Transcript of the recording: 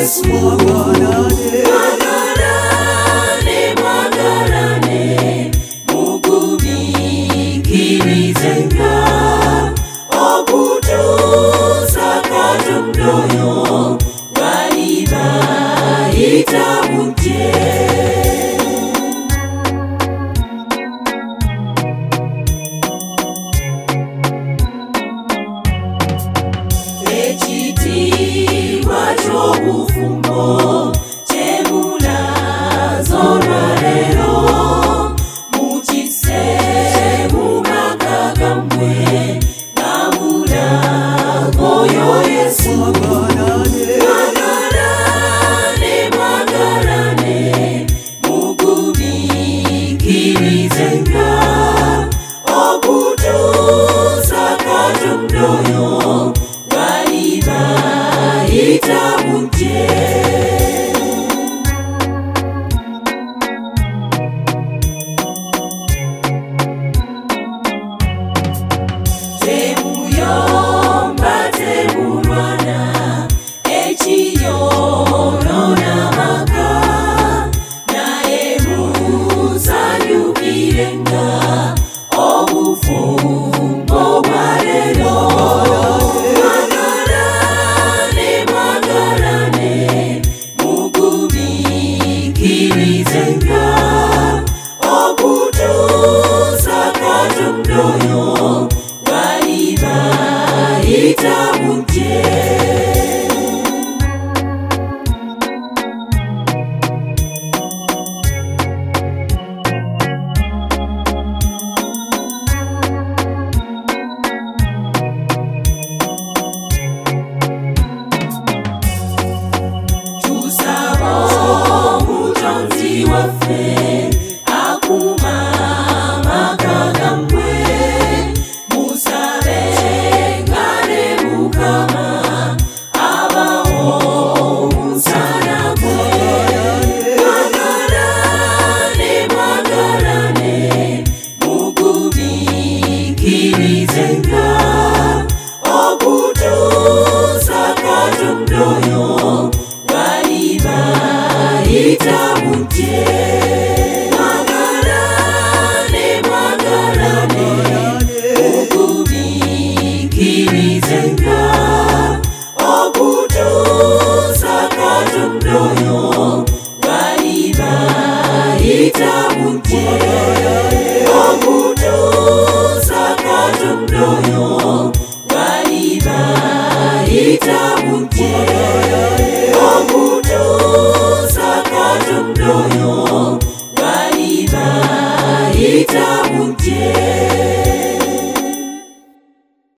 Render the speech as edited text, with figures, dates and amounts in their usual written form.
Yesu. Mwagarane, mugubikirizenga okutuusa katondoyo bali bayita mutye. Ekitiibwa ky'obufumbo kyemulazo olwaleero mukisse mu maka gammwe nga mulaga oyo Yesu. Mwagarane, mugubikirizenga okutuusa katondoyo bali bayita mutye. Temuyomba, temulwana ekiyonoona maka, naye musanyukirenga obufumbo bwa leero. Mwagarane, mugubikirizenga okutuusa katondoyo bali bayita mutye. Tusaba omutonzi waffe akuuma amaka gammwe, musabenga ne Mukama abawo omusana gwe. Mwagarane, mugubikirizenga okutuusa katondoyo bali bayita mutye. Mwagarane, mugubikirizenga okutuusa katondoyo bali bayita mutye.